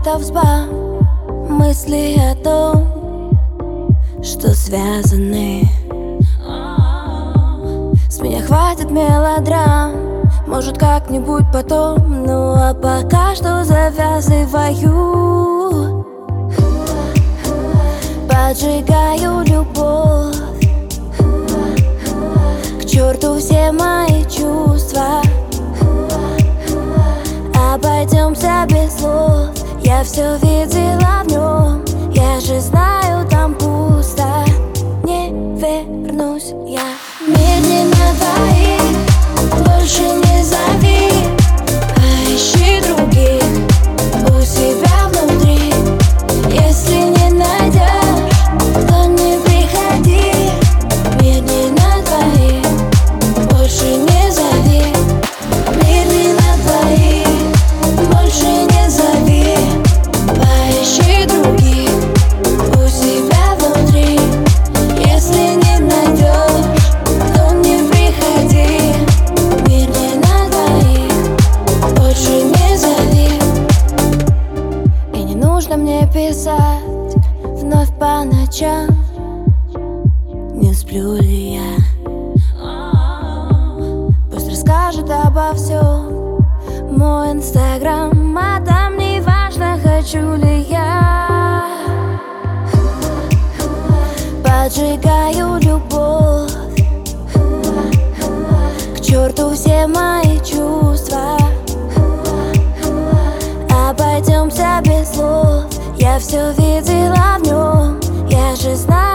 это взбам, мысли о том, что связаны. С меня хватит мелодрам, может как-нибудь потом. Ну а пока что завязываю, поджигаю любовь. К черту все мои чувства, обойдемся без слов. Я все видела в нем, я же знаю, там пусто. Не вернусь я. Медленно двоих, больше не зови, а ищи других у себя внутри. Если не найдешь, то не приходи. Медленно двоих, больше не зови. Медленно двоих, больше не зови, поищи других у себя внутри. Если не найдешь, то не приходи. Медленно двоих, больше не зови. И не нужно мне писать вновь по ночам, не сплю ли я. Пусть расскажет обо всем мой инстаграм, а там не важно, хочу ли я. Поджигаю любовь, к черту все мои чувства, обойдемся без слов. Я все видела в нем, я же знаю.